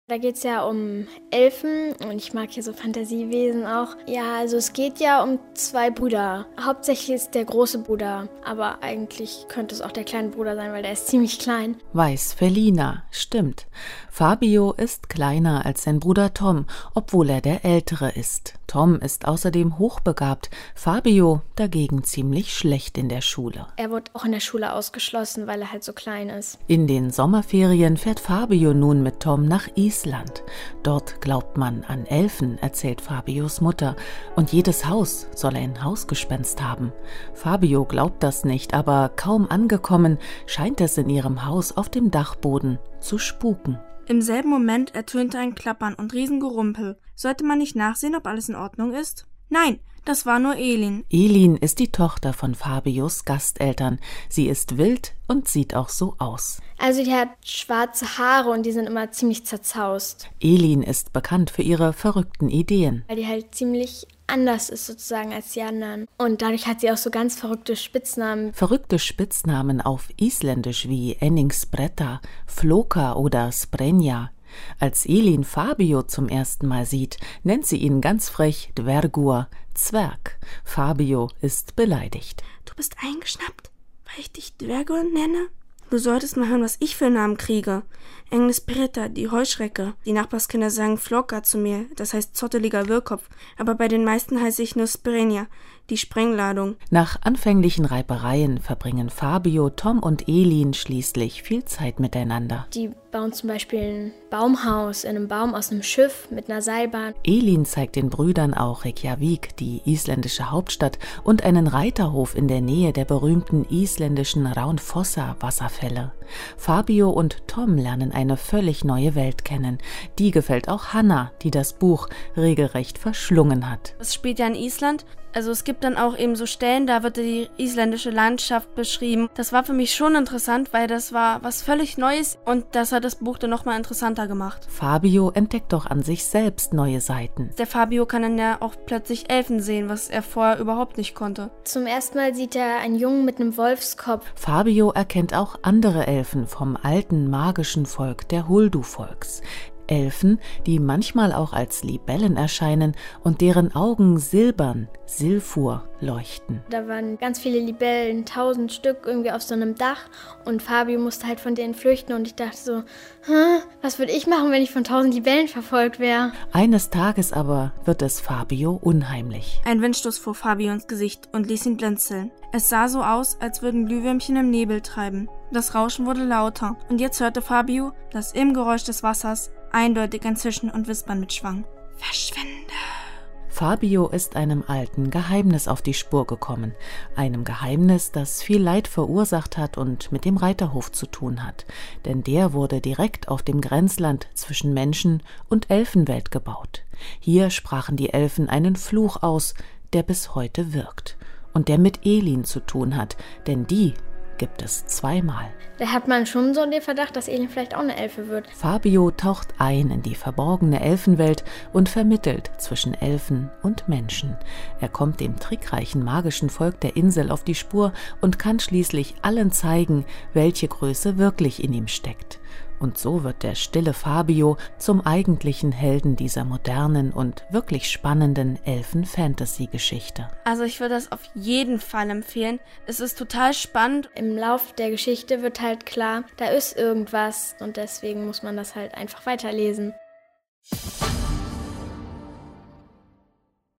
Da geht es ja um Elfen und ich mag hier so Fantasiewesen auch. Ja, also es geht ja um 2 Brüder. Hauptsächlich ist der große Bruder, aber eigentlich könnte es auch der kleine Bruder sein, weil der ist ziemlich klein. Weiß Felina, stimmt. Fabio ist kleiner als sein Bruder Tom, obwohl er der Ältere ist. Tom ist außerdem hochbegabt, Fabio dagegen ziemlich schlecht in der Schule. Er wurde auch in der Schule ausgeschlossen, weil er halt so klein ist. In den Sommerferien fährt Fabio nun mit Tom nach Island. Dort glaubt man an Elfen, erzählt Fabios Mutter. Und jedes Haus soll ein Hausgespenst haben. Fabio glaubt das nicht, aber kaum angekommen, scheint es in ihrem Haus auf dem Dachboden zu spuken. Im selben Moment ertönte ein Klappern und Riesengerumpel. Sollte man nicht nachsehen, ob alles in Ordnung ist? Nein, das war nur Elin. Elin ist die Tochter von Fabios Gasteltern. Sie ist wild und sieht auch so aus. Also die hat schwarze Haare und die sind immer ziemlich zerzaust. Elin ist bekannt für ihre verrückten Ideen. Weil die halt ziemlich anders ist sozusagen als die anderen. Und dadurch hat sie auch so ganz verrückte Spitznamen. Verrückte Spitznamen auf Isländisch wie Enningsbretta, Floka oder Sprenja. Als Elin Fabio zum ersten Mal sieht, nennt sie ihn ganz frech Dvergur, Zwerg. Fabio ist beleidigt. Du bist eingeschnappt, weil ich dich Dvergur nenne? Du solltest mal hören, was ich für Namen kriege. Enningsbretta, die Heuschrecke. Die Nachbarskinder sagen Floka zu mir, das heißt zotteliger Wirrkopf. Aber bei den meisten heiße ich nur Sprenja, die Sprengladung. Nach anfänglichen Reibereien verbringen Fabio, Tom und Elin schließlich viel Zeit miteinander. Die bauen zum Beispiel ein Baumhaus in einem Baum aus einem Schiff mit einer Seilbahn. Elin zeigt den Brüdern auch Reykjavik, die isländische Hauptstadt, und einen Reiterhof in der Nähe der berühmten isländischen Raunfossa-Wasserfälle. Fabio und Tom lernen eine völlig neue Welt kennen. Die gefällt auch Hannah, die das Buch regelrecht verschlungen hat. Es spielt ja in Island. Also es gibt dann auch eben so Stellen, da wird die isländische Landschaft beschrieben. Das war für mich schon interessant, weil das war was völlig Neues und das hat das Buch dann nochmal interessanter gemacht. Fabio entdeckt doch an sich selbst neue Seiten. Der Fabio kann dann ja auch plötzlich Elfen sehen, was er vorher überhaupt nicht konnte. Zum ersten Mal sieht er einen Jungen mit einem Wolfskopf. Fabio erkennt auch andere Elfen vom alten magischen Volk der Huldu-Volks. Elfen, die manchmal auch als Libellen erscheinen und deren Augen silbern, Silfur, leuchten. Da waren ganz viele Libellen, 1000 Stück irgendwie auf so einem Dach und Fabio musste halt von denen flüchten und ich dachte so, was würde ich machen, wenn ich von 1000 Libellen verfolgt wäre? Eines Tages aber wird es Fabio unheimlich. Ein Windstoß fuhr Fabio ins Gesicht und ließ ihn blinzeln. Es sah so aus, als würden Glühwürmchen im Nebel treiben. Das Rauschen wurde lauter und jetzt hörte Fabio, dass im Geräusch des Wassers eindeutig ein Zischen und Wispern mitschwang. Verschwinde! Fabio ist einem alten Geheimnis auf die Spur gekommen. Einem Geheimnis, das viel Leid verursacht hat und mit dem Reiterhof zu tun hat. Denn der wurde direkt auf dem Grenzland zwischen Menschen- und Elfenwelt gebaut. Hier sprachen die Elfen einen Fluch aus, der bis heute wirkt. Und der mit Elin zu tun hat, denn die gibt es 2-mal. Da hat man schon so den Verdacht, dass Elin vielleicht auch eine Elfe wird. Fabio taucht ein in die verborgene Elfenwelt und vermittelt zwischen Elfen und Menschen. Er kommt dem trickreichen magischen Volk der Insel auf die Spur und kann schließlich allen zeigen, welche Größe wirklich in ihm steckt. Und so wird der stille Fabio zum eigentlichen Helden dieser modernen und wirklich spannenden Elfen-Fantasy-Geschichte. Also ich würde das auf jeden Fall empfehlen. Es ist total spannend. Im Lauf der Geschichte wird halt klar, da ist irgendwas und deswegen muss man das halt einfach weiterlesen.